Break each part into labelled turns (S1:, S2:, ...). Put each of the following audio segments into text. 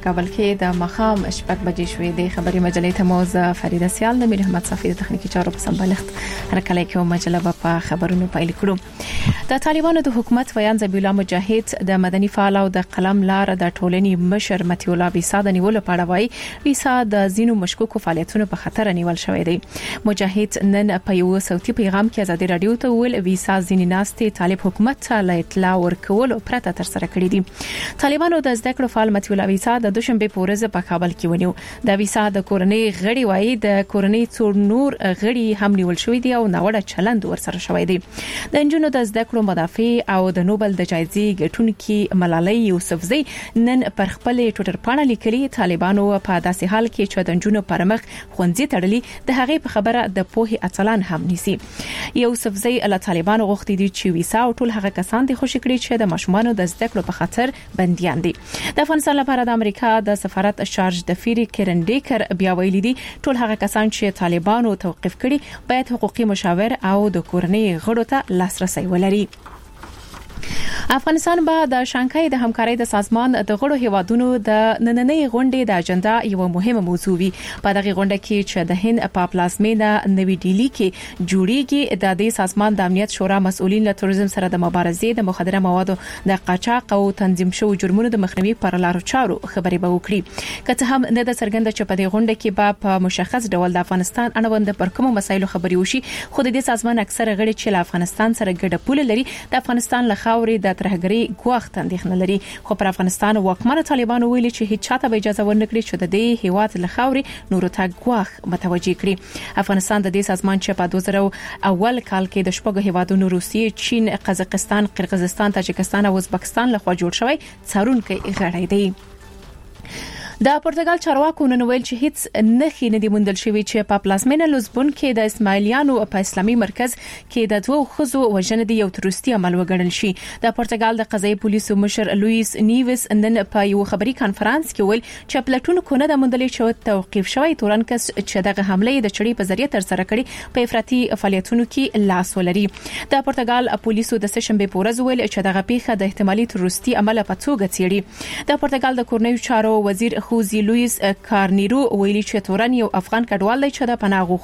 S1: کابل کې د مخام شپږ بجې شوې د خبري مجلې ته موز فریده سیال د میر احمد صافی د تخنیکی چارو په سمبالښت هرکله کې مجله په خبرونو پیل کړو. د طالبانو د حکومت ویان ذبیح الله مجاهد د مدني فعال او د قلم لار د ټولنې مشر متي الله ویسا د نیولو په اړه وایي ویسا د زینو مشکوکو فعالیتونو په خطر نیول شوی دی. مجاهد نن په یو صوتي پیغام کې ازادي رادیو ته ویل ویسا ځینې ناستې طالب حکومت ته اطلاع ورکول پرته تر سره کړی دي. طالبانو د زده کړو فعال متي الله ویسا د دوشنبه په ورځ په کابل کې ونیو. د ویسا د کورنۍ غړي وایي د کورنۍ څور نور غړي هم نیول شوی دي او ناوړه چلند ورسره شوی دی. د انجونو د زده کړو مدافع او د نوبل د جایزې ګټونکي ملالۍ یوسفزۍ نن پر خپل ټوئیټر باندې لیکلي طالبانو په داسې حال کې چې د انجونو پر مخ خوندې تړلي د هغې په خبره د پوهې اصلان هم نيسي. یوسفزۍ له طالبانو غوښتي دي چې ویسا او ټول هغه کسان دي خوشی کړي چې د ماشومانو د زده کړو په خاطر بنديان دي. د افغانستان لپاره د امریکا د سفارت شارج د فیری کرن ډیکر بیا ویلي دي ټول هغه کسان چې طالبانو توقيف کړي باید حقوقي مشاور او د کورنۍ غړو ته لاسرسي ولري. افغانستان به د شانګهای د همکارۍ د سازمان د غړو هیوادونو د نننۍ غونډې د اجنډا یو مهمه موضوع وي. په دغه غونډه کې چې د هند په پلازمینه نوې ډیلی کې جوړیږي د دې سازمان د امنیت شورا مسؤلین له توریزم سره د مبارزې د مخدره موادو د قاچاق او تنظیم شوو جرمونو د مخنیوي پر لارو چارو خبرې به وکړي. که څه هم نه د څرګنده چې په دې غونډه کې به په مشخص ډول د افغانستان اړوند پر کومو مسایلو خبرې وشي خو د دې سازمان اکثره غړي چې له افغانستان سره ګډه پوله لري د افغانستان له خاورې د ترهګرۍ ګواښ اندېښنه لري. خو پر افغانستان واکمنه طالبانو ویلي چې هیڅ چاته به اجازه ورنکړي چې د دې هیواد له خاورې نورو ته ګواښ متوجي کړي. افغانستان د دې سازمان چې په 2000 اول کال کې د شپږ هیوادونو روسیې، چین، قزاقستان، قرغیزستان، تاجکستان او ازبکستان لخوا جوړ شوی څارونکي غړی دی. د پرتګال چارواکو نن ویل چې هیڅ نخښې نه دي موندل شوی چې په پلازمینه لزبون کې د اسماعیلیانو په اسلامي مرکز کې د دوه خزو وژنې د یو تروریستي عمل وګڼل شي. د پرتګال د قضایي پولیسو مشر لوئیس نیوس نن په یو خبري کانفرنس کې ویل چې پلټون کو نه د موندل شوی توقيف شوی تورن کس چې دغه حمله د چړې په ذریعہ تر سره کړي په افراطي فعالیتونو کې لاس ولري. د پرتګال پولیسو د سشنبه په ورځ ویل چې دغه پیښه د احتمالي تروریستي عمل په توګه څېړي. د پرتګال د کورنیو چارو وزیر خوزي لوئیس کارنیرو ویلي چې تورن یو افغان کډوال دی چې د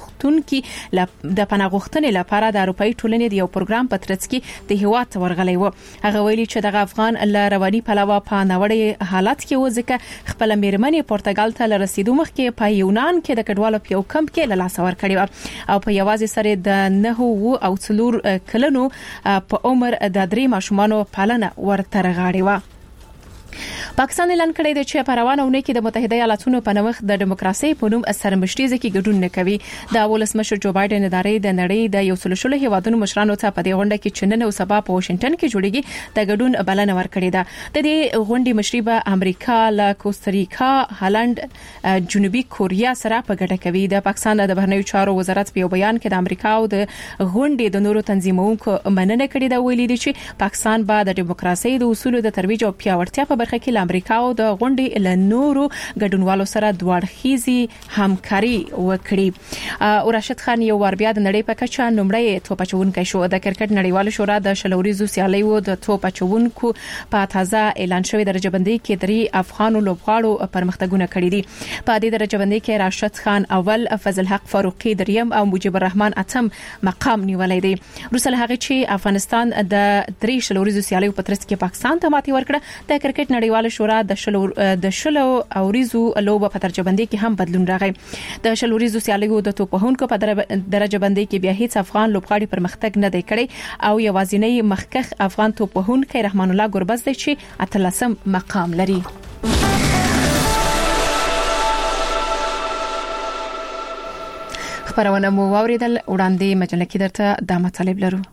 S1: پناه غوښتنې لپاره د اروپאי ټولنې د یو پروګرام په ترڅ کې د هیواد ورغلی و. هغه ویلي چې دغه افغان له رواني پلوه په ناوړه حالت کې و ځکه خپل میرمنې پرتګال ته رسیدو مخکې په یونان کې د کډوالو په یو کمپ کې له لاس ور کړی او په یوازې سره د 9 او 4 کلونو په عمر د 3 ماشومانو پالنه ورته رغاړي و. پاکستان اعلان کړی دی چې په روانه ونه کې د متحده ایالاتونو په نوښت د دیموکراسي په نوم سرمشتيزه کې ګډون نه کوي. د ولسمشر جو بایدن ادارې د نړۍ د یو سلسله هیوادونو مشرانو ته په دې غونډه کې چې نن او سبا په واشنگټن کې جوړیږي د ګډون بلنه ورکړې ده. د دې غونډې مشري به امریکا، له کوستاریکا، هالند، جنوبي کوریا سره په ګډه کوي. د پاکستان د بهرنیو چارو وزارت په بیان کې د امریکا او د غونډې د نورو تنظیمونکو مننه کړې ده. ویلي دي چې پاکستان به د دیموکراسي د اصولو د ترویج او پیاوړتیا په برخه کې امریکا او د غونډې له نورو ګډونوالو سره دوړخیزي همکاري وکړي. او راشد خان یو ور بیا د نړۍ په کچه نمړی توپ اچونکي شو. د کرکټ نړیوال شورا د شلوريزو سیالیو د توپ اچونکو په تازه اعلان شوی درجه بندي کې 3 افغان لوبغاړو پرمختګونه کړي دي. په دې درجه بندي کې راشد خان اول، فضل حق فاروقي دریم او مجيب الرحمن اتم مقام نیولای دي. روسل هغه چې افغانستان د 3 شلوريزو سیالیو په ترڅ کې پاکستان ته ماتي ورکړه. د کرکټ نړیوال شورا د شلو اوریزو لوبه په درجه بندي کې هم بدلون راغی. د شلوريزو سیالیو د توپهونکو په درجه بندي کې بیا هیڅ افغان لوبغاړي پرمختګ نه دی کړی او یوازینی مخکخ افغان توپهونکو رحمان الله ګربز دی چې 18م مقام لري. خبرونه مو واوریدل. وړاندې مجله کې درته د مطالب لرو.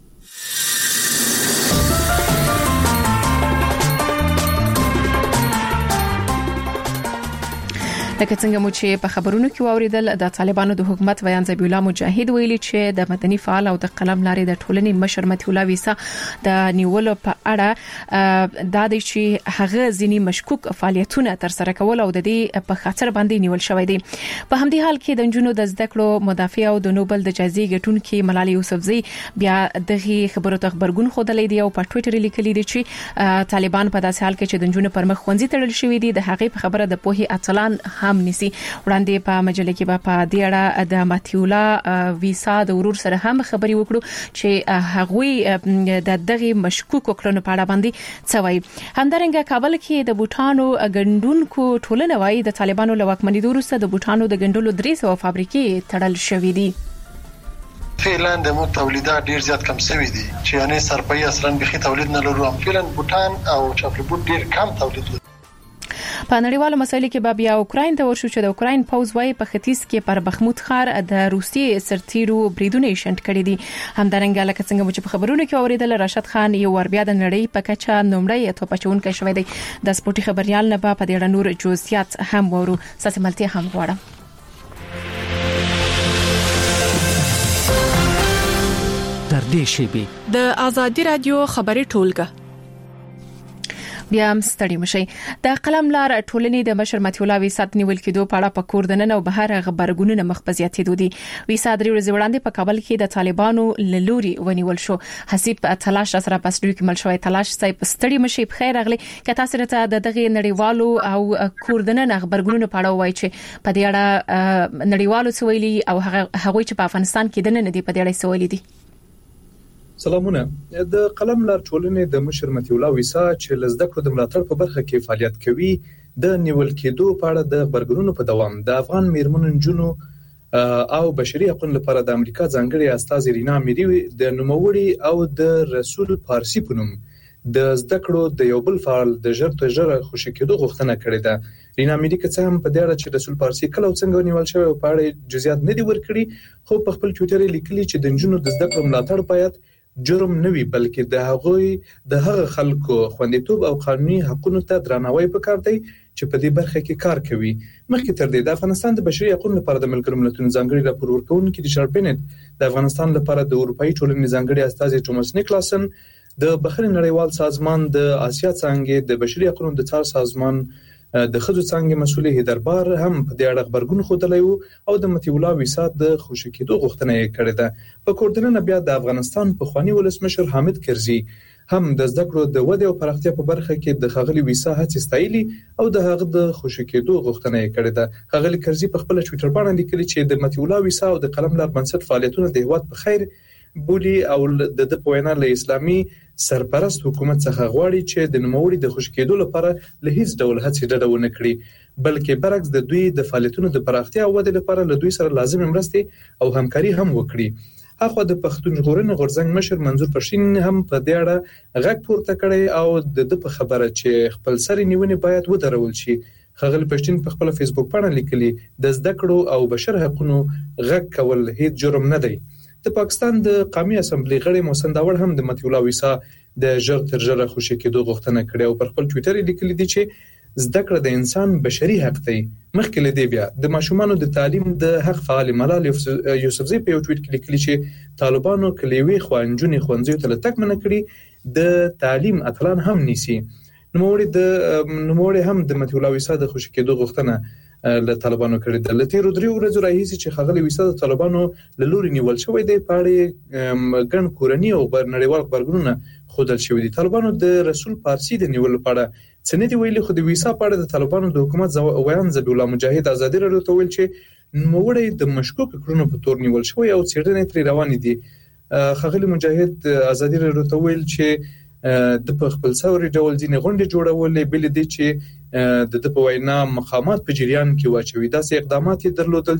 S1: لکه څنګه مو چې په خبرونو کې واوریدل د طالبانو د حکومت ویان ذبیح الله مجاهد ویلي چې د مدني فعال او د قلم لارې د ټولنې مشر متي الله ویسا د نیولو په اړه د دې چې هغه ځینی مشکوک فعالیتونه تر سره کول او د دې په خاطر باندې نیول شوی دی. په همدې حال کې د جنونو د زده کړو مدافع او د نوبل د جایزې ګټونکي ملالۍ یوسفزۍ بیا دغه خبرو ته خبرګون خوده دی او په ټوئیټر لیکلي دی چې طالبان په داسې حال کې چې د جنونو پر مخ خوندې تړل شوی دی د هغې په خبره د پوهې اتلان هم نسی. وړاندې په مجله کې په دې اړه د ماتیولا ویسا د ورور سره هم خبري وکړو چې هغوی د دغه مشکوک کړنو په اړه باندې څه وایي. همدارنګه کابل کې د بوټانو ګندونکو ټولنه وایي د طالبانو له واکمنۍ وروسته د بوټانو د ګندلو 300 فابریکې تړل شوې دي.
S2: فعلا د مو تولیدات ډیر زیات کم شوي دي چې یعنی سرپای اصلا بخي تولید نه لرو. فعلا بوټان او چاپلې بوټ ډیر کم تولید لري.
S1: په نړیوالو مسایلو کې بیا اوکراین ته ورشو چې د اوکراین پوز وايي په ختیځ کې پر بخمود ښار د روسي سرتیرو بریدونه شنت کړي دي. همدارنګه لکه څنګه چې په خبرونو کې اوریدل راشد خان یو ور بیا د نړۍ په کچه نومړی توپچونکې شوی دی. د سپورتي خبريال نه په دې اړه نور جزئیات هم ورو ساسملتي هم غواړم.
S3: در دې شیبي
S1: د آزادي رادیو خبري ټولګه بیا هم ستړي مشي. د قلم لار ټولنې د مشر متیولا ویسات نیول کېدو په اړه په کوردنن او بهر خبرګونونه مخبزياتي دودي. ویسات لري ورځ وړاندې په کابل کې د طالبانو لوري ونیول شو. حسیب تلاش سره پس دوی کې مل شوی تلاش صاحب ستړي مشي په خیر اغلي کته سره ته د دغه نړیوالو او کوردنن خبرګونونو په اړه وایي چې په دې اړه نړیوالو سویلي او هغه چې په افغانستان کې دنه دي په دې اړه سویلي دي.
S4: سلامونه. د قلم لار ټولنې د مشر متیولا ویسا چې لزده کړو د ملاتړ په برخه کې فعالیت کوي د نیول کېدو په اړه د خبرګونونو په دوام د افغان میرمنو جنونو او بشري حقوقو لپاره د امریکا ځانګړي استاذ رینا میری د نوموړي او د رسول پارسی په نوم د زده کړو د یو بل فعال د ژر خوشی کېدو غوښتنه کړې ده. رینا میری که څه هم په دې اړه چې رسول پارسی کله څنګه نیول شوی په اړه جزئیات نه دی ورکړي خو په خپل ټوئیټر لیکلي چې د جنونو د زده کړو ملاتړ باید جرم نه وي بلکې د هغه خلکو خوندیتوب او قانوني حقوقو ته درناوی پکار دی چې په دې برخه کې کار کوي. مخکې تر دې د افغانستان د بشري حقوقو لپاره د ملګرو ملتونو ځانګړي راپور ورکونکي ریچارډ بنت د افغانستان لپاره د اروپאי ټولنې ځانګړي استاذ ټوماس نیکلاسن د بحرین نړیوال سازمان د آسیا څنګه د بشري حقوقو د څار سازمان د خځو څنګه مسولې هدربار هم په دې اړه خبرګون خوده او د متیولا ویسات د خوشی کېدو غوښتنه یې کړې ده. په کوردنن بیا د افغانستان په خواني ولسمشر حامد کرزي هم د زده کړو د ودې او پراختیا په برخه کې د خغلی ویسا هڅې ستایلي او د هغه د خوشی کېدو غوښتنه یې کړې ده. خغلی کرزي په خپل ټوئیټر باندې لیکلي چې د متیولا ویسا او د قلم لار بنسټ فعالیتونه د هیواد په خیر بولی او د پوینا له اسلامي سرپرست حکومت څخه غواړي چې د نوموړي د خوشی کېدو لپاره له هیڅ ډول هڅې ډډه ونه کړي بلکې برعکس د دوی د فعالیتونو د پراختیا او ودې لپاره له دوی سره لازم مرستې او همکاري هم وکړي. هغه د پښتون ژغورنې غورځنګ مشر منظور پښتین هم په دې اړه غږ پورته کړی او د په خبره چې خپل سر نیونې باید ودرول شي. خغل پښتین په خپل فیسبوک باندې لیکلي د زده کړو او بشر حقوقو غږ کول هیڅ جرم نه دی. د پاکستان د قومي اسمبلی غړي محسن داوړ هم د متیولا ویسا د ژر خوشی کېدو غوښتنه کړې او پر خپل ټوئیټر لیکلي دي چې زده کړه د انسان بشري حق دی. مخکې له دې بیا د ماشومانو د تعلیم د حق فعال ملالۍ یوسفزۍ په یو ټوئیټ کې لیکلي چې طالبانو کلیوي خوانجونې خوندزیو ته لټک منه کړی د تعلیم اتلان هم نیسي. نوموړي هم د متیولا ویسا د خوشی کېدو غوښتنه له طالبانو کړی د لتیرو درې ورځې راهیسې چې خغلی ویسا د طالبانو له لوري نیول شوی دی په اړه ګڼ کورنی او نړیوال خبرګونونه خودل شوی دي. طالبانو د رسول پارسی د نیول لپاره څنګه دی ویلي خو د ویسا په اړه د طالبانو د حکومت ویان ذبیح الله مجاهد ازادي رادیو ته ویل چې نوموړي د مشکوک کړنو په تور نیول شوی او څېړنې تر روانې دي. خغلی مجاهد ازادي رادیو ته ویل چې د خپل څوري ډول ځینې غونډې جوړولې بل دي چې د په وینا مقامات په جریان کې واچوي. داسې اقدامات یې درلودل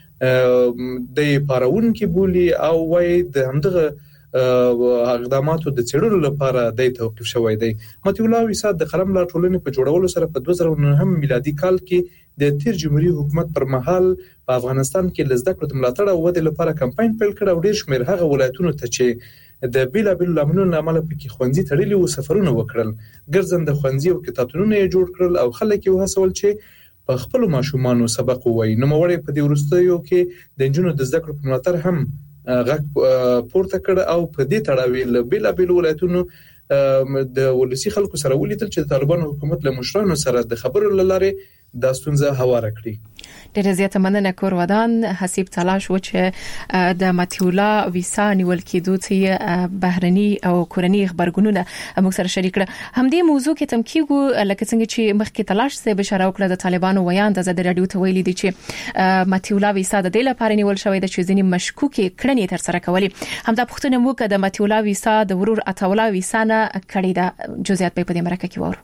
S4: چې د پاراون کې بولی او وای د همدغه اقداماتو د څېړلو لپاره د توقيف شوی دی. متیولا ویسا د قلم لار ټولنې په جوړولو سره په 2009 میلادي کال کې د تیر جمهوریت حکومت پر مهال په افغانستان کې لزده کړو ملاتړ او ودې لپاره کمپاین پیل کړ او ډیر شمېر هغه ولایتونو ته چې د بیلابل لاملونو عمله پکې خوندزي تړلي او سفرونه وکړل ګرځنده خوندزي او کتابتونونه یې جوړ کړل او خلک یې هڅول چې په خپل ماشومانو سبق ووایي. نو موږ په دې ورستیو کې د جنونو د زده کړو په ملاتړ هم غږ پورته کړ او په دې تړاو له بیلابل ولایتونو د ولسی خلکو سره ولیدل چې د طالبانو حکومت له مشرانو سره د خبرو لاره د ستونزه هواره کړي.
S1: ډېر زیاته مننه کور ودان حسیب تلاش و چې د متیولا ویسا نیول کېدو چې بهرني او کورني خبرګونونه موږ سره شریک کړه. همدې موضوع کې تم کېږو لکه څنګه چې مخکې تلاش سه بشاره وکړه د طالبانو ویان د رادیو ته ویلي دي چې متیولا ویسا د دې لپاره نیول شوې ده چې ځینې مشکوکې کړنې تر سره کولې. همدا پوښتنه مو کړه د متیولا ویسا د ورور اتاولا ویسا نه کړې ده. جزئیات په دې مرکه کې وره.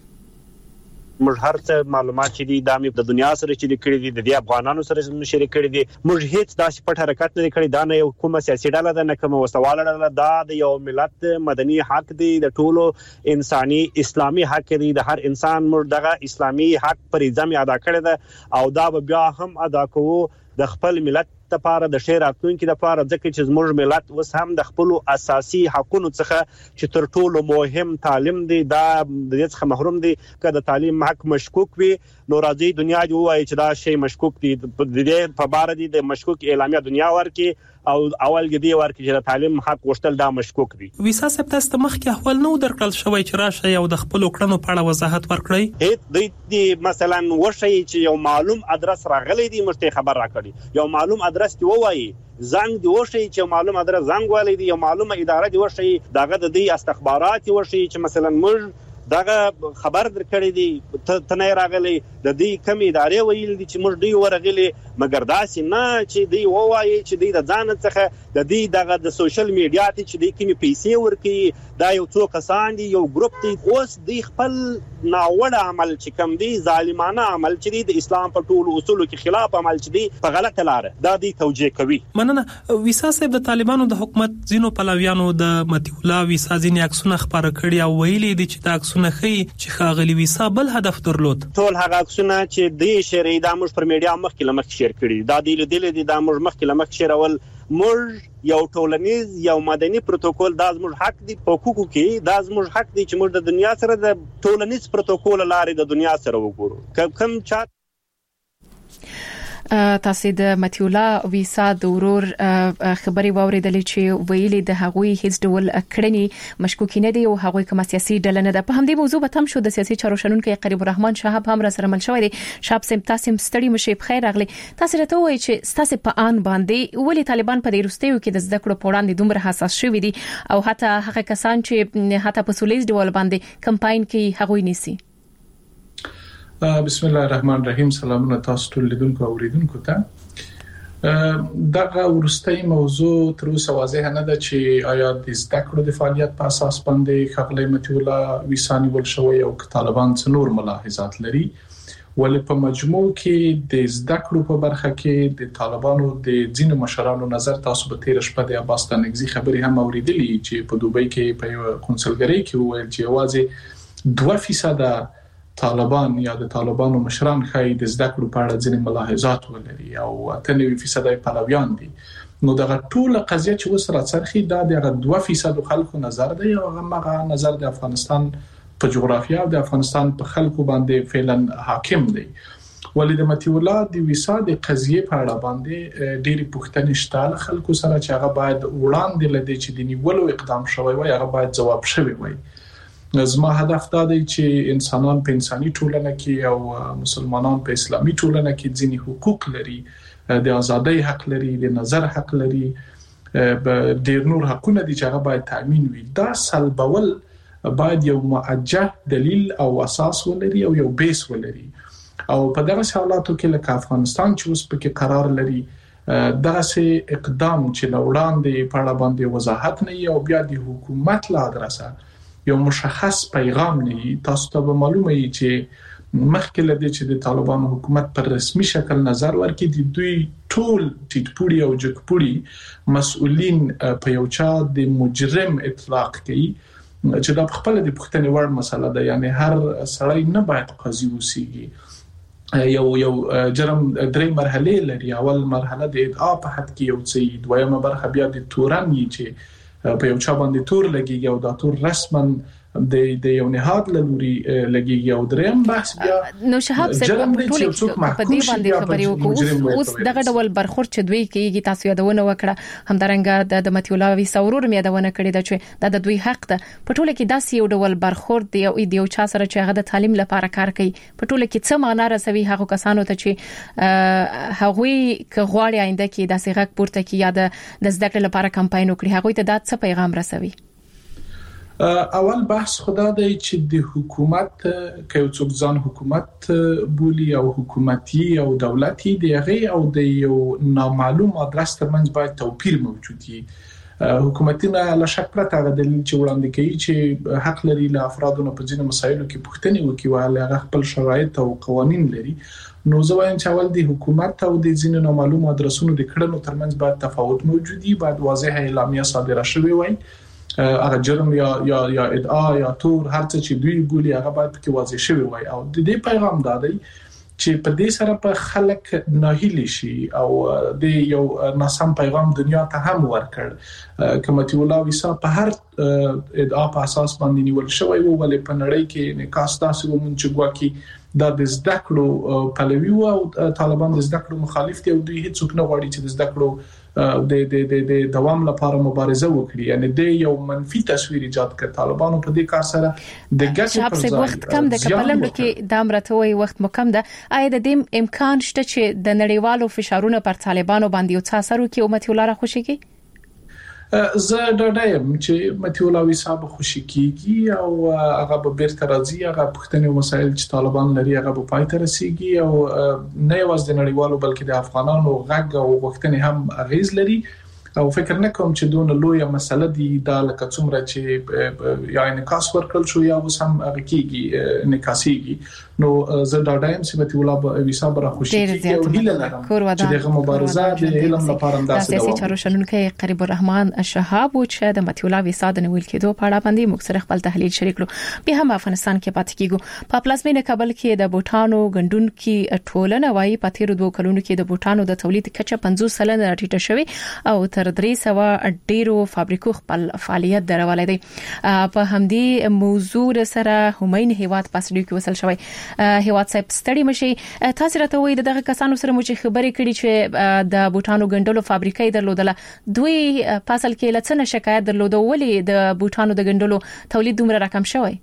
S5: موږ هر څه معلومات چې دي د دنیا سره چې کړي دي د افغانانو سره شریک کړي دي. موږ هیڅ داسې پټ حرکت نه کړی. دا نه یو کومه سیاسي ډله ده نه کومه وسواله ډله ده. دا د یو ملت مدني حق دی د ټولو انساني اسلامي حق دی. د هر انسان موږ دغه اسلامي حق پر ځم ادا کړی ده او دا بیا هم ادا کوو د خپل ملت لپاره د شهر راتلونکو لپاره ځکه چې زموږ ملت اوس هم د خپل اساسي حقوقو څخه چې تر ټولو مهم تعلیم دی دا د دې څخه محروم دی. که د تعلیم حق مشکوک وي نو راځي دنیا دی وایي چې دا شی مشکوک دی. د دې په بار دی د مشکوک اعلامیه دنیا ورکي او اول کې دی ورکي چې د تعلیم حق غوښتل دا مشکوک دی.
S3: ویسا سپ تاسو مخکې احوال نو درکړل شوی چې راشه یو د خپل کړنو په اړه وضاحت ورکړي.
S5: هیڅ د مثلا وشي چې یو معلوم ادرس راغلی دی مشته خبر راکړي. یو معلوم ادرس دی وایي زنګ دی وشي چې معلوم ادرس زنګ والی دی. یو معلومه اداره دی وشي داغه د دې استخبارات وشي چې مثلا موږ داغه خبر درکړی دی ته نه راغلی د دې کم ادارې ویل دي چې موږ دی ورغلی مګر داسې نه چې دی وایي چې دی د ځان څخه د دې دغه د سوشل میډیا ته چې دی کومې پیسې ورکي دا یو څو کسان دي یو ګروپ دی. اوس دی خپل ناوړه عمل چې کوم دی ظالمانه عمل چې دی د اسلام په ټولو اصولو کې خلاف عمل چې دی په غلطه لار دا دی توجیه کوي.
S3: مننه. ویسا صاحب د طالبانو د حکومت زینو پلویانو د متیولا ویسا ځینې عکسونه خبره کړي او ویلي دي چې دا عکسونه خي چې خاغلی ویسا بل هدف درلود.
S5: ټول هغه عکسونه چې د شری د موږ پر میډیا مخکې لمخ شیر کړي دا دی لیدل دي دا موږ مخکې لمخ شیرول. موږ یو ټولنیز یو مدني پروتوکول دا زموږ حق دی په حقوقو کې دا زموږ حق دی چې موږ د دنیا سره د ټولنیز پروتوکول لارې د دنیا سره وګورو. کوم چا
S1: تاسو د متیولا ویسا د ورور خبري واوریدلې چې ویلي د هغوی هیڅ ډول کړنی مشکوک نه دی او هغوی کوم سیاسي ډله نه ده. په همدې موضوع به تم شو د سیاسي چارو شنونکو قریب الرحمن شهاب هم را سره مل شوی دی. شهاب سم تاسو ستړي مشه بخیر راغلی. تاسو راته وایي چې تاسو په ان باندې ولی طالبان په دې وروستیو کې د زده کړو په وړاندې دومره حساس شوي دي او حتی هغه کسان چې حتی په سولیز ډول باندې کمپاین کې هغوی نیسي.
S6: بسم الله الرحمن الرحیم. سلامونه تاسو ټول لیدونکو او اوریدونکو ته. دغه ورستۍ موضوع تر اوسه واضح نه ده چې آیا د زده کړو د فعالیت په اساس باندې خغلی متیولا ویسا نیول شوی او طالبان څه نور ملاحظات لري. ولې په مجموع کې د زده کړو په برخه کې د طالبانو د ځینو مشرانو نظر تاسو به تیر شپه د عباس تنګزي خبري هم اوریدلې چې په دوبۍ کې په کنسولګری کې ویل چې واځي 2% طالبان یا د طالبانو مشران خای د زده کړو په اړه ځینې ملاحظات ولري او 98% پلویان دي. نو دغه ټول قضیه چې وسره څرخي دا د 2% خلکو نظر دی او هغه نظر د افغانستان په جغرافیه او د افغانستان په خلکو باندې فعلا حاکم دی. ولې د متیولا د ویسا د قضیه په اړه باندې ډېری پوښتنې شته خلکو سره چې هغه باید وړاندې لدی چې د نیولو اقدام شوی وي هغه باید جواب شوی وي. زما هدف دا دی چې انسانان په انساني ټولنه کې او مسلمانان په اسلامي ټولنه کې ځینې حقوق لري. د ازادۍ حق لري، د نظر حق لري، ډېر نور حقونه دي چې هغه باید تامین وي. دا سلبول باید یو موجه دلیل او اساس ولري او یو بیس ولري. او په دغه حالاتو کې لکه افغانستان چې اوس پکې قرار لري دغه اقدام چې لوړاندې په اړه باندې وضاحت نه او بیا د حکومت لا ادرسه یو مشخص پیغام نه. تاسو ته معلومه وي چې مخکې لدی چې د طالبانو حکومت پر رسمي شکل نظر ورکړي د دوی ټول ټیټپوړي او جګپوړي مسؤلین په یو چا د مجرم اطلاق کوي چې دا خپل د پښتنې وړ مسله ده. یعنی هر سړی نه باید قاضي وسی. یو جرم درې مرحله لري. اول مرحله د ادعا په حد کې یو څه، دویمه برخه بیا د تورن چې په یو چا باندې تور لګي او دا تور رسما د یو نهاد لوري لګيږي او دریم بحث بیا
S1: نو شهاب صاحب په دې باندې خبرې وکړو اوس دغه ډول برخورد چې دوی کوي تاسو یادونه وکړه همدارنګه د متیولا ویساورور یادونه کړې ده چې د دوی حق ده په ټوله کې داسې یو ډول برخورد دی او یو چا سره چې هغه د تعلیم لپاره کار کوي په ټوله کې څه معنا رسوي هغه کسانو ته چې هغوی کغواړي آینده کې داسې غږ پورته کوي یا د زده کړې لپاره کمپاین وکړي هغوی ته دا څه پیغام رسوي
S6: اول بحث خدا دی چې د حکومت کې یو څوک ځان حکومت بولی او حکومتي او دولتي دی او د یو نامعلوم ادرس ترمنځ باید توپیر موجود وي حکومتونه لا شک پرته د دلیل چې وړاندې کوي چې حق لري له افرادو په ځینو مسایلو کې پوښتنې وکړي او هغه خپل شرایط او قوانين لري نو زه وایم چې اول د حکومت او د ځینو نامعلوم ادرسونو د کړنو ترمنځ باید تفاوت موجود وي باید واضح اعلامیه صادره شوي وي هغه جرم یا ادعا یا تور هر څه چې دوی ګولي هغه باید کې واضح شوی وي او د دې پیغام دادی چې په دې سره په خلک ناهیلي شي او د یو ناسم پیغام دنیا ته هم ورکړ کمتي ولا ویسا په هر ادعا په اساس باندې نیول شوی وو ولې په نړۍ کې نکاس تاسو مونږ ګواکي د زده کړو پلوي او طالبان د زده کړو مخالف دي او دوی هیڅ څوک نه غواړي چې د زده کړو د دوام لپاره مبارزه وکړي یعنی د یو منفي تصویر ایجاد کړ طالبانو په دې کار سره د ګټې پر ځای
S1: وخت کم د کپلم کې د امرتوي وخت مکم ده آیا د دې امکان شته چې د نړیوالو فشارونو پر طالبانو باندې او څه اثر وکړي او متیولا را خوشيږي
S6: زه ډاډایم چې متیولا ویسا به خوشی کیږي او هغه به بیرته راځي هغه پښتني مسایل چې طالبان لري هغه به پای ته رسیږي او نه یوازې د نړیوالو بلکې د افغانانو غږ او غوښتنې هم اغیز لري او فکر نه کوم چې دونه لویه مسله دی دا لکه څومره چې یا انعکاس ورکړل شو یا اوس هم هغه کیږي انعکاسيږي نو زه ډاډایم چې متیولا ویسا به خوشیږي او هیله لرم چې دغه مبارزه د علم لپاره انداسه
S1: سیاسي چارو شنونکو قریب الرحمن شهاب چې د متیولا ویسا د نیول کېدو په اړه باندې موږ سره خپل تحلیل شریک کړو به هم افغانستان کې پاتې کیږو په پلازمینه کابل کې د بوټانو غندون کې ټولنه وايي په تیر 2 کلونو کې د بوټانو د تولید کچه 50% راټیټه شوې او تر 300 ډیرو فابریکو خپل فعالیت درولې دي په همدې موضوع سره همین هیواد پاسډیو کې وصل شوی هیواد صاحب ستړي مشي تاسو راته وایي دغه کسانو سره مو چې خبرې کړي چې د بوټانو غندلو فابریکې درلودله دوی پاسل کې لڅنه شکایت درلوده ولې د بوټانو د غندلو تولید دومره رقم شوی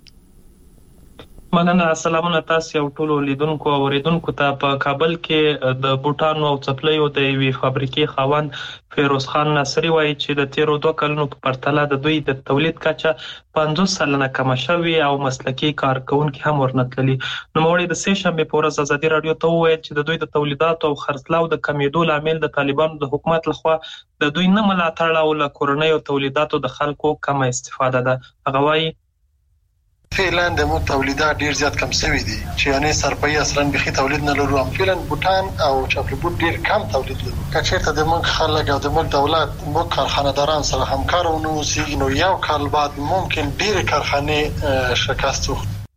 S3: مننه السلام تاسو یو ټولو لیدونکو او اوریدونکو ته په کابل کې د بوټانو او چپلیو د وی فابریکې خاوند فیروز خان ناصری وایي چې د تیرو 2 کلونو په پرتله د دوی د تولید کچه 50% کم شوی او مسلکي کارکونکو هم ورنتللي نو موري د سه شنبه په ورځ ازادي رادیو ته وویل چې د دوی د تولیداتو او خرڅلاو د کمیدو لامل د طالبانو د حکومت لخوا د دوی نه ملاتړ او له کورنۍ او تولیداتو د خلکو کم استفاده ده هغه وایي
S2: فعلا د مو تولیدات ډیر زیات کم شوی دي چې یعنی سرپای اصلا بخي تولید نه لرو فعلا بوتان او چاپلی بوت ډیر کم تولید لرو کچېرته د موږ خلک او د موږ دولت موږ کارخانه‌داران سره همکار او نو سیګنو یو کال بعد ممکن ډیر کارخانه شکست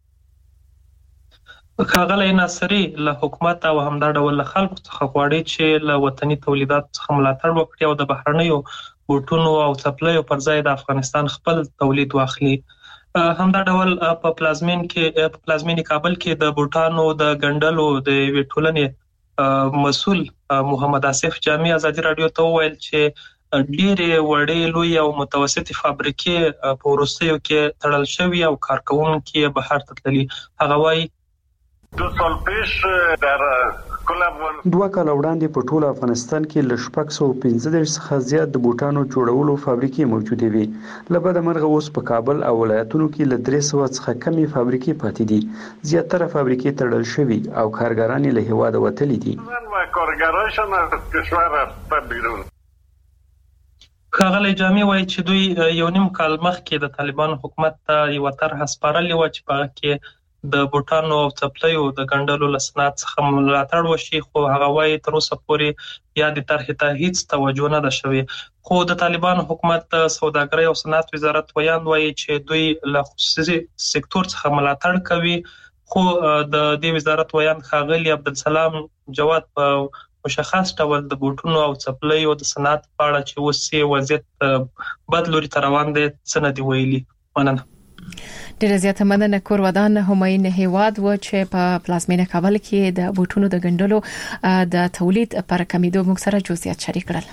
S3: خاغلی ناصری له حکومت او همدا ډول خلکو څخه غواړي چې له وطني تولیدات څخه ملاتړ وکړي او د بهرنیو بوټونو او چپلیو پر ځای د افغانستان خپل تولید واخلي همدا ډول په پلازمین کابل کې د بوټانو د غندلو د ویټولنې مسول محمد آصف جامع ازادي رادیو ته ویل چې ډېر وړې لوی او متوسطې فابریکې په وروستیو کې تړل شوی او کارکونکو بهر ته تللي هغه وایي
S7: 2 سال پیش در
S8: 2 کال وړاندې په ټول افغانستان کې ل 615 څخه زیات د بوټانو جوړولو فابریکې موجودې وي لبد مرغه اوس په کابل او ولایتونو کې ل 300 څخه کمې فابریکې پاتې دي زیاتره فابریکې تړل شوی او کارګران له هیواده وتلي دي
S7: کارګرانشان از کشور رفته بیرون
S3: خاغلی جامع وایي چې دوی یو نیم کال مخکې د طالبان حکومت ته یو طرح سپارلې و چې په کې د بوټانو او چپلیو د غندلو لسنات څخه ملاتړ وشي خو هغه وایي تر اوسه پورې یا د طرح ته هیڅ توجه نه ده شوی خو د طالبان حکومت سوداګرۍ او صنعت وزارت وایي چې دوی له خصوصي سکتور څخه ملاتړ کوي خو د دې وزارت خاغلی عبدالسلام جواد په مشخص ډول د بوټونو او چپلیو د صنعت په اړه چې وسې وضعیت بد لوري ته روان دي څه نه دی ویلي مننه
S1: ډېر زیاته مننه کور ودان هماین هیواد و چې په پلازمینه کابل کې د بوټونو د ګندلو د تولید پر کمیدو موږ سره جزئیات شریک کړل.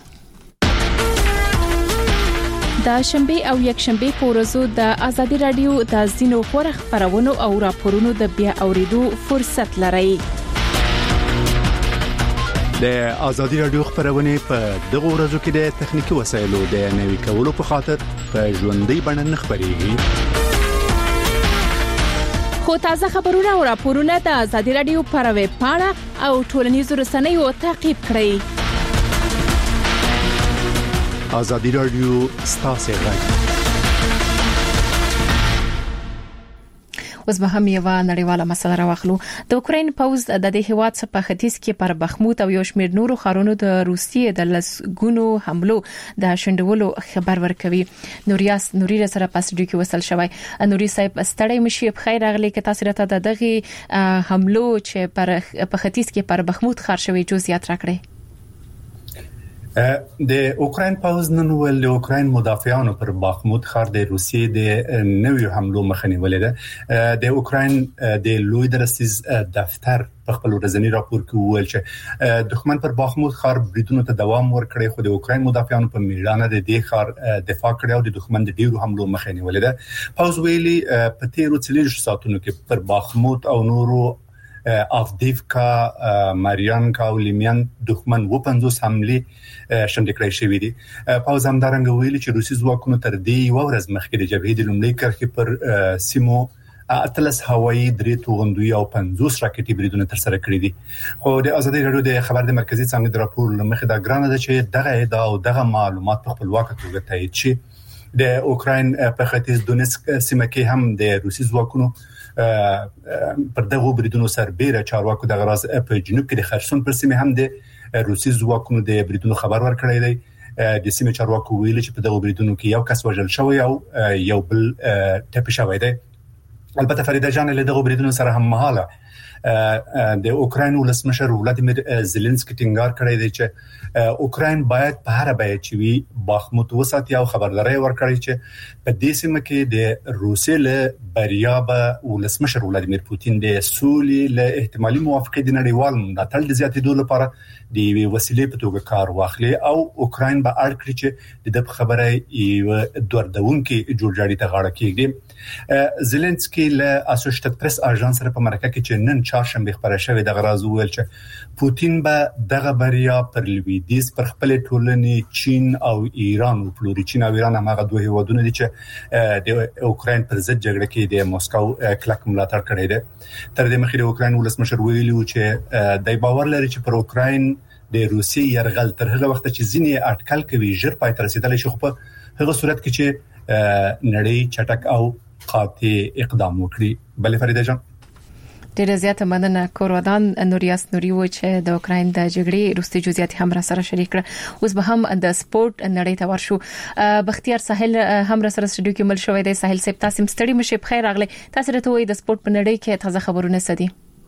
S1: د شنبه او یک شنبه په ورځو د ازادي رادیو د زینو خبرونه خبرونو او راپورونو د بیا اوریدو فرصت لرئ.
S9: د ازادي رادیو خبرونه په دغه ورځو کې د تخنیکی وسایلو د نوي کولو په خاطر په ژوندۍ بڼه خبريږي. خو تازه خبرونه او راپورونه د ازادي رادیو پر ویب پاڼه او ټولنیزو رسنیو تعقیب کړئ. ازادي رادیو ستاسو غږ. اوس به هم یو نړیواله مسله راوخلو. د اوکرين پوز د دې هیواد څخه په ختیځ کې پر بخموت او یو شمېر نورو ښارونو د روسیې د لسګونو حملو د شندولو خبر ورکوي. نوري سره پاسډو کې وصل شوی. نوري صاحب ستړی مشي په خیر اغلی کې تاسو راته د دغه حملو چې په ختیځ کې پر بخموت ښار شوی جزئیات راکړئ. د اوکرين پوز نن ول د اوکرين مدافعانو پر باخمود ښار د روسیې د نویو حملو مخنیوي ولیده. د اوکرين د لوی درسیز دفتر په خپل ورځنی راپور کې وویل چې دښمن پر باخمود ښار بریدونو ته دوام ورکړي، خو د اوکرين مدافعانو په میړانه د دې ښار دفاع کړی او د دښمن د ډیرو حملو مخنیوي ولیده. پوز ویلي په تیرو 40 ساعتونو کې پر باخمود او نورو افدیفکا، ماریانکا او لیمیان دښمن 50 حمله شندکړای شوې دي. پاوز همدارنګه ویلي چې روسي ځواکونو تر دې یو ورځ مخکې د جبهې د لومړي کرښې پر سیمو اتلس هوایي درې توغندوی او 50 راکټي بریدونه تر سره کړی دي. خو د ازادي رادیو د خبر د مرکزی څنګه د راپور لمخې دا ګرانه ده چې دغه ادعا او دغه معلومات په خپلواک توګه تایید شي. د اوکرين په ختیځ دونیسک سیمه کې هم د روسي ځواکونو پر دغه بریدونو سربېره چارواکو د غراز په جنوب کې د خرسون پر سیمه هم د روسي ځواکونو د بریدونو خبر ورکړی دی. د سیمه چارواکو ویلي چې په دغه بریدونو کې یو کس وژل شوی او یو بل ټپي شوی دی. البته فریده جان له دغه بریدونو سره هم مهاله د اوکرين ولسمشر ولادیمیر زيلنسکي ټینګار کړی دی چې اوکرين باید په هر بیه چې وي باخموت وساتي او خبرداري ورکړي چې په دې سیمه کې د روسیې له بریا به ولسمشر ولادیمیر پوتین د سولې له احتمالي موافقې د نړیوال ملاتړ د زیاتېدو لپاره د وسیلې په توګه کار واخلي او اوکرين به اړ کړي چې د خبره یو دوردونکو جوړجاړي ته غاړه کېږي. زيلنسکي له اسوسییټډ پریس اژانس سره په مرکه کې چې نن چهارشنبه خبره شوې د غراز ویل چې پوتین به دغه بریا پر لویدیز پر خپل ټولنې چین او ایران او پلوري چین او ایران هغه دوه هیوادونه دي چې د اوکرين پر ضد جګړه کې د موسکو کلک ملاتړ کړی دی. تر دې مخکې د اوکرين ولسمشر ویلي و چې د باور لري چې پر اوکرين د روسي يرغل تر هغه وخت چې ځینې اټکل کوي ژر پای ته رسیدلی شي، خو په هغه صورت کې چې نړۍ چټک او قاطع اقدام وکړي. بلې فریده جان
S1: ډېر زیاته مننه کور ودان. نوریاس نوري و چې د اوکرين د جګړې روسي جزئیات هم را سره شریک کړ. اوس به هم د سپورت نړۍ ته ورشو. بختیار ساحل هم را سره سټډیو کې مل شوی دی. ساحل صاحب تاسو مستړي مشه په خیر اغله. تاسو راته وایي د سپورت په نړۍ کې تازه خبرونه سدي.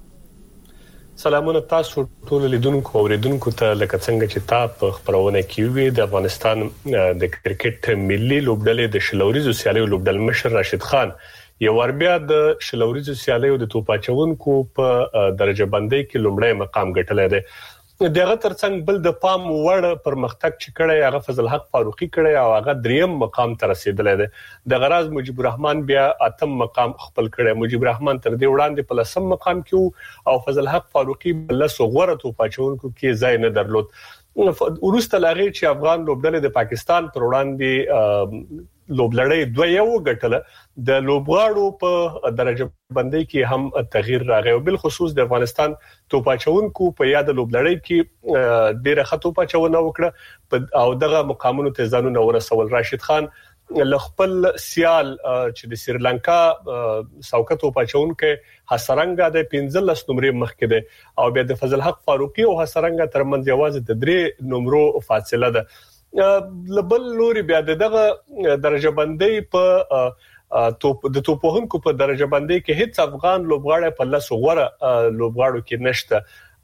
S10: سلامونه تاسو ټول لیدونکو او اوریدونکو ته، لکه څنګه چې تاسو خبرونه کوي د افغانستان د کرکټ ملي لوبډلې د شلوريزو سیالیو لوبډل مشر راشد خان یو وربیا د شلوريزو سیالیو د توپاچونکو په درجه بندۍ کې لومړی مقام ګټلی دی. دغه ترڅنګ بل د پام وړ پرمختګ چې کړی هغه فضل حق فاروقي کړی او هغه دریم مقام ته رسیدلی دی. د غراز مجيب الرحمن بیا اتم مقام خپل کړی. مجيب الرحمن تر دې وړاندې په لسم مقام کې او فضل حق فاروقي بل سغوره توپاچونکو کې ځای نه درلود. ورسته لاغي چې افغان لوبډلې د پاکستان پر وړاندې لوبلړۍ دوه یو غټله د لوبغاړو په درجه بندۍ کې هم تغییر راغی او بل خصوص د افغانستان توپاچونکو په یاد لوبلړۍ کې ډیره خطو پاچونه وکړه او دغه مقامونو ته ځانونه ورسول. راشد خان لخپل سیال چې د سریلانکا ساوکتو پاچونکو حسرنګا د 15 نمرې مخکې ده او بیا د فضل حق فاروقي او حسرنګا ترمنځ یوازې د 3 نمرو فاصله ده. لبل لوري بیا دغه درجه بندۍ په د توپوهونکو په درجه بندۍ کې هیڅ افغان لوبغاړی په لاسو غوړه لوبغاړو کې نشته.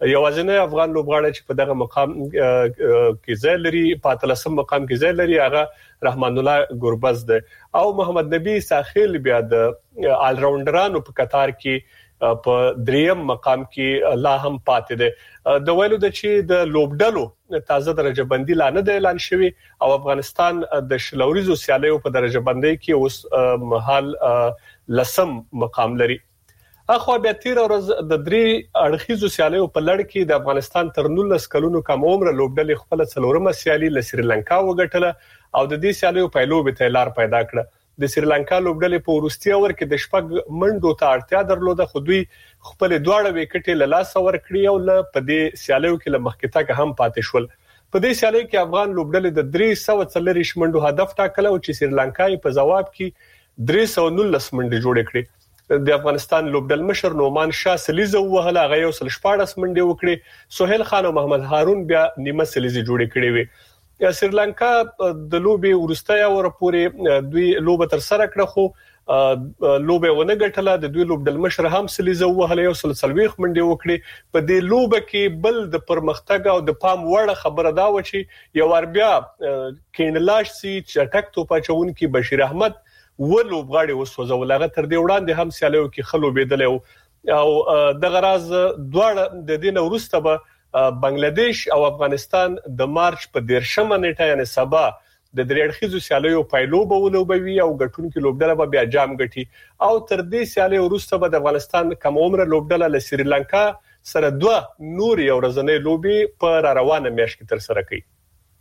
S10: یوازینی افغان لوبغاړی چې په دغه مقام کې ځای لري په 13 مقام کې ځای لري هغه رحمان الله ګوربز دی او محمد نبی ساحل بیا د آل راونډرانو په قطار کې په دریم مقام کې لا هم پاتې دی د ویلو د چې د لوبډلو تازه درجه بندي لا نه اعلان شوی او افغانستان د شلوريزو سیالیو په درجه بندي کې اوس مهال لسم مقام لري اخو بیا تیر ورځ د درې اړخیزو سیالیو په لړ کې د افغانستان تر 19 کلونو کم عمر لوبډلې خپل څلورمه سیالي ل سریلانکا وګټله او د دې سیالیو په لوبې ته لار پیدا کړه د سریلانکا لوبډلې په وروستي اور کې د شپږ منډو ته اړتیا درلوده خو دوی خپل دواړه وکټې له لاس ور کړی او په دې سیالیو کې له مخکې تک هم پاتې شول په دې سیالیو کې افغان لوبډلې د 340 منډو هدف ټاکل او چې سریلانکا په جواب کې 319 منډې جوړې کړې د افغانستان لوبډل مشر نومان شاه سلیزه وهله غي او 14 منډه وکړي سہیل خان او محمد هارون بیا نیمه سلیزه جوړې کړې وي سریلانکا د لوبي ورستیا ور پورې دوی لوب تر سره کړه خو لوبه ونه ګټله د دوی لوبډل مشر هم سلیزه وهله او 30 منډه وکړي په دې لوب کې بل د پرمختګ او د پام وړ خبره دا و چې یو ور بیا کینلاش سي چټک توپا چون کې بشیر احمد ولوبغاړي وسوځول هغه تر دې وړاندې هم سیالیو کې خلو بيدل او د غراز دواړه د دین وروسته به بنگلاديش او افغانستان د مارچ په 13 نیټه یعنی سبا د درېړخیزو سیالیو پایلو به ولوبوي او ګټونکو لوبډله به بیا جام ګټي او تر دې سیالیو وروسته به د افغانستان کم عمر لوبډله ل سریلانکا سره دوه نور یو ورځنی لوبي په روانه میاشت کې تر سره کوي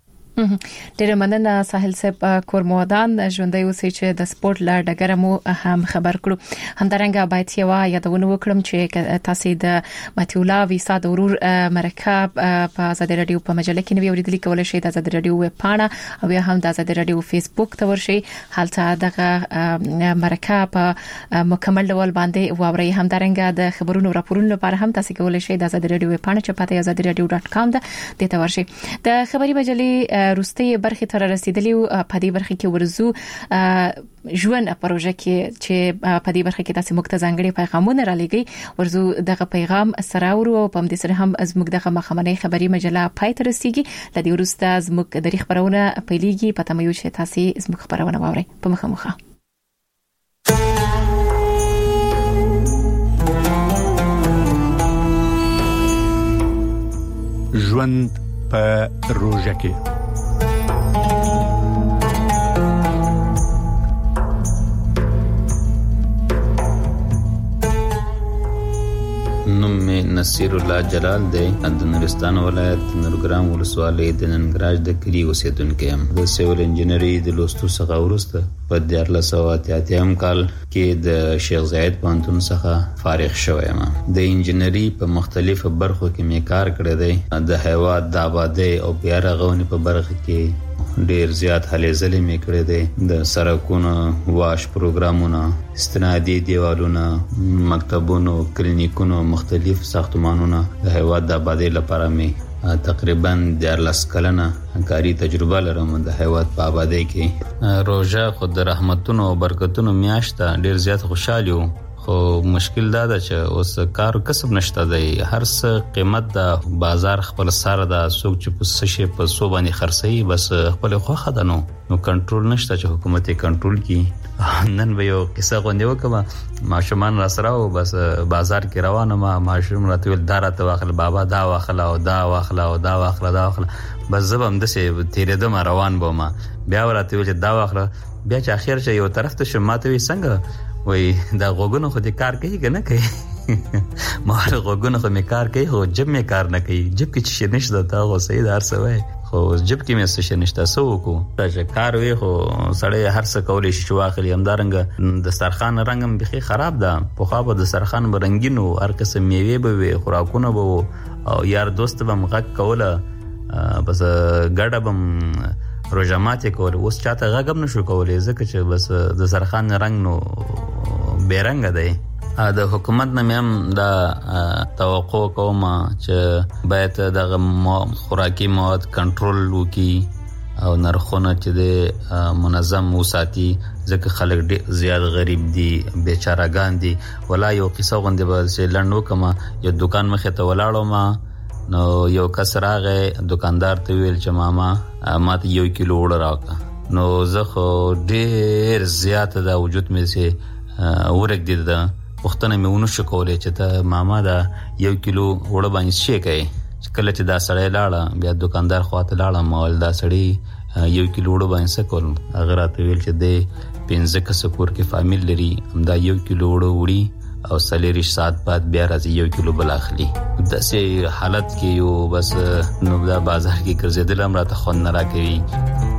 S1: ډېر مننه ساحل صاحب کورمودان ژوندۍ اوسئ چې د سپورت لا ډګر مو هم خبر کړو همدارنګه باید یو یادونه وکړم چې تاسو د ماتیو الله ویسا د ورور مرکب په آزاد رادیو په مجله کې نوی اوریدل کولای شئ د آزاد رادیو ویب پاڼه او هم د آزاد رادیو فیسبوک ته ورشئ هلته دغه مرکب مکمل ډول باندې واوري همدارنګه د خبرونو راپورونو لپاره هم تاسو کولای شئ د آزاد رادیو ویب پاڼه چې پته azadiradio.com ده ته ورشئ د خبري مجلې روستي برخه تر رسیدلی په دې برخه کې ورزو ژوند پروژه کې چې په دې برخه کې تاسو مخته ځانګړي پیغامونه را لګي ورزو دغه پیغام سره ورو په دې سره هم زموږ دغه مخمنه خبري مجله پای ته رسیږي د دې ورسته زموږ د خبرونه پیلېږي پته مې یو چې تاسو زموږ خبرونه واورئ په مخه
S9: ژوند په روژه کې
S11: نوم می نصیر الله جلال دی د نورستان ولایت نورګرام ولسوالۍ د ننګراج د کلی اوسیدونکی یم د سیول انجینری د لوستو څخه وروسته په 1983 کال کې د شیخ زاید پوهنتون څخه فارغ شوم د انجینری په مختلفو برخو کې می کار کړی دی د هیواد د آبادی او بیا رغونې په برخه کې ډیر زیات هلې ځلې می کړې دي د سړکونو واش پروګرامونو استنادي دیوالونو مکتبونو کلینیکونو مختلف ساختمانونو د هیواد د آبادی لپاره می تقریبا 14 کلنه کاری تجربه لرم د هیواد په آبادی کې روزه خود رحمتونو او برکتونو میاشت ډیر زیات خوشاله خو مشکل دا ده چې اوس کار کسب نشته دی هر څه قیمت د بازار خپل سره د سوق چې په سشي په سو باندې خرڅي بس خپل خوخه ده نو کنټرول نشته چې حکومت یې کنټرول کړي نن به یو قصه غونډه وکړه ماشومان را سره او بس بازار کې روانه ما ماشوم راته دارته واخل بابا دا واخل او دا واخل او دا واخل بس زبم د سه تیرې د روان بوم بیا ورته ویل دا واخل بیا چې اخر چې یو طرف ته شماته وي څنګه وای دا غوګونو خو دې کار کوي کنه کوي ما غوګونو خو می کار کوي خو جب می کار نه کوي جب کې چې نشته تا غو سید هر څه وای خو جب کې مې څه نشته سو کو دا کار وي خو سړی هر څه کولای شي چې واخلي همدارنګ د سرخان رنگم بخي خراب ده په خو به د سرخان برنګینو هر قسم میوه به وي خوراکونه به او یار دوست به مغک کوله بس ګډه بم روجامات کول اوس چاته غږم نشو کولای ځکه چې بس د سرخان رنگ نو بیرنګ دی د حکومت نه هم دا توقع کوم چې باید د خوراکي مواد کنټرول وکړي او نرخونه چې د منظم وساتي ځکه خلک ډېر زیات غریب دي بیچارهګان دي ولا یو قصه غونډه به لړنو کما یو دکان مخه ته ولاړو ما نو یو کس راغی دکاندار ته ویل چې ماما ماته 1 کیلو وړه راکړه نو زه خو ډېر زیات د وجود مې سه ورګ دي دا وختونه مې ونه شو کولای چې ته ماما دا 1 کیلو وړه باندې شي کوي کله چې دا سړی لاړه بیا دکاندار خواته لاړه مول دا سړی 1 کیلو وړه باندې څه کول هغه راته ویل چې د 15 کس کور کې فامیل لري هم دا 1 کیلو وړه وړي او سلیری سات بعد بیا راځي 1 کیلو بل اخلي د سه حالت کې یو بس نو دا بازار کې ګرځیدل هم راته خون نه راکوي